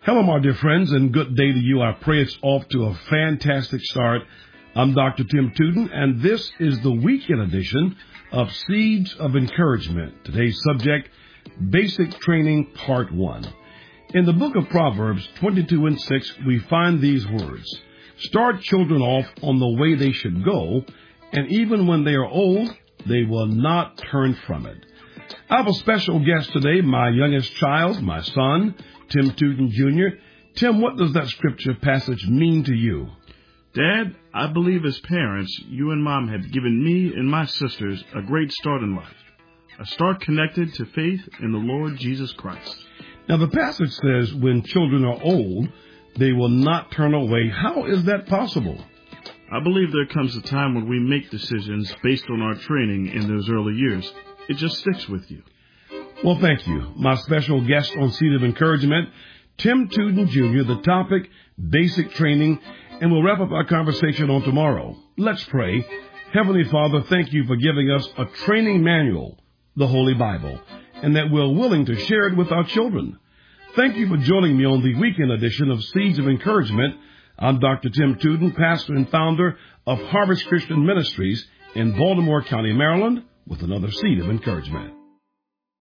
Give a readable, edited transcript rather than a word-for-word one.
Hello, my dear friends, and good day to you. I pray it's off to a fantastic start. I'm Dr. Tim Tuden, and this is the weekend edition of Seeds of Encouragement. Today's subject, Basic Training, Part 1. In the book of Proverbs 22:6, we find these words, "Start children off on the way they should go, and even when they are old, they will not turn from it." I have a special guest today, my youngest child, my son, Tim Tuden Jr. Tim, what does that scripture passage mean to you? Dad, I believe as parents, you and Mom have given me and my sisters a great start in life. A start connected to faith in the Lord Jesus Christ. Now, the passage says when children are old, they will not turn away. How is that possible? I believe there comes a time when we make decisions based on our training in those early years. It just sticks with you. Well, thank you. My special guest on Seed of Encouragement, Tim Tuden Jr., the topic, basic training, and we'll wrap up our conversation on tomorrow. Let's pray. Heavenly Father, thank you for giving us a training manual, the Holy Bible, and that we're willing to share it with our children. Thank you for joining me on the weekend edition of Seeds of Encouragement. I'm Dr. Tim Tuden, pastor and founder of Harvest Christian Ministries in Baltimore County, Maryland, with another Seed of Encouragement.